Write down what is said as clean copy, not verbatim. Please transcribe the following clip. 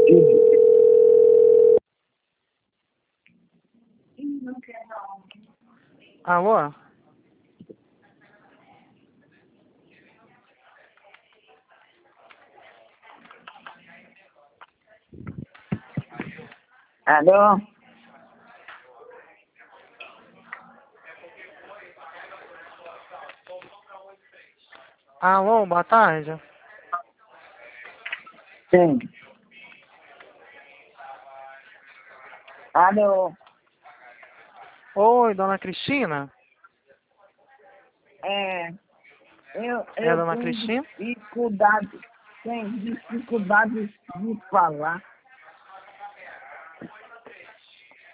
Alô? Alô? Alô, boa tarde. Sim. Alô? Oi, dona Cristina? Eu É a dona tenho Cristina? dificuldade de falar.